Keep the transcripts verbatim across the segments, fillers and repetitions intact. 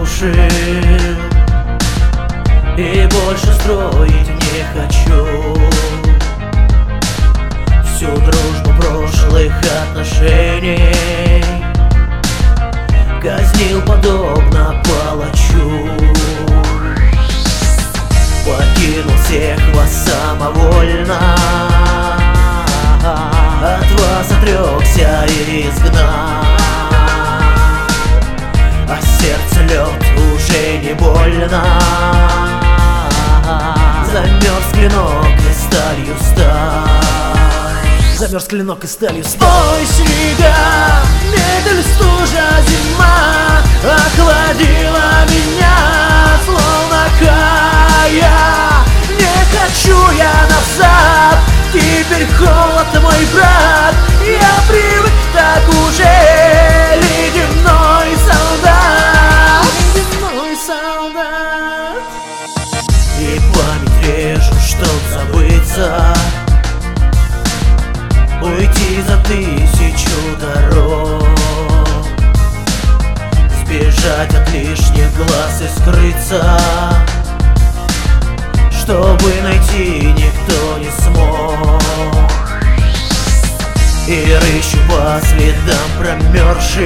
разрушил, и больше строить не хочу. Всю дружбу прошлых отношений казнил подобно палачу. Покинул всех вас самовольно, от вас отрекся и изгнал. А сердце лед уже не больно, замерз клинок и сталью сталь. Замерз клинок и сталью сталь. Ой, снега, метель, стужа, зима охладила меня, словно кая. Не хочу я назад, теперь холод мой брат. Я привык так уже, ледяной солдат. Ледяной солдат. И память режу, чтоб забыться, уйти за тысячу дорог, сбежать от лишних глаз и скрыться, чтобы найти никто не смог. И рыщу по следам промерзших,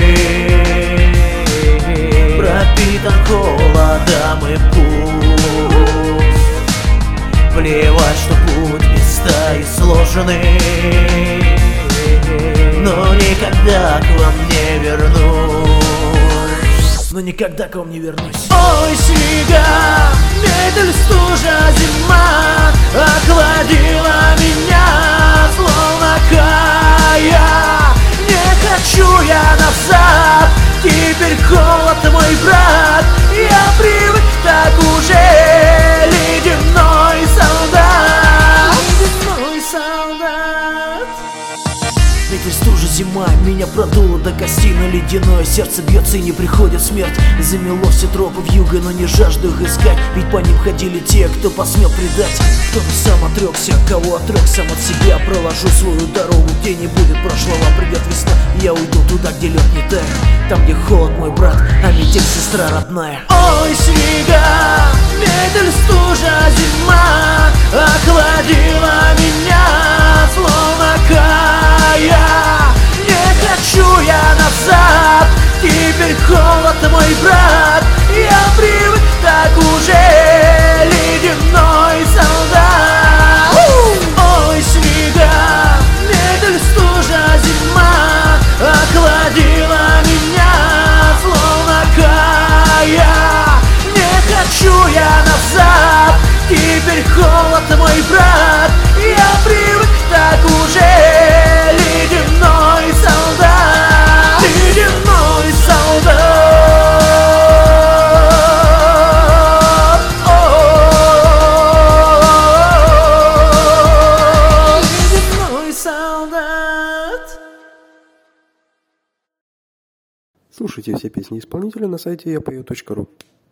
пропитан холодом и путь. Плевать, что путь места и сложенный, но никогда к вам не вернусь. Но никогда к вам не вернусь. Ой, снега, метель, стужа, зима охладила меня, словно кая. Не хочу я назад, теперь холод мой брат. Я привык так уже, ледяной солдат. Ледяной солдат. Ветер, стужа, зима меня продуло до костей, но ледяное сердце бьется и не приходит смерть. Замело все тропы вьюгой, но не жажду их искать, ведь по ним ходили те, кто посмел предать. Кто-то сам отрекся, кого отрек сам от себя. Проложу свою дорогу, где не будет прошлого, придет весна. Я уйду туда, где лед не тает, там, где холод мой брат, а метель сестра родная. Ой, снега, метель, стужа, зима охладила меня, словно кая. Не хочу я назад, теперь холод мой брат. Я привык так уже, ледяной солдат. Ой, снега, метель, стужа, зима охладила меня, словно кая. Не хочу я назад, теперь холод мой брат. Я привык так уже, ледяной солдат. Ледяной солдат. Ледяной солдат. Слушайте все песни исполнителя на сайте я пою точка ру.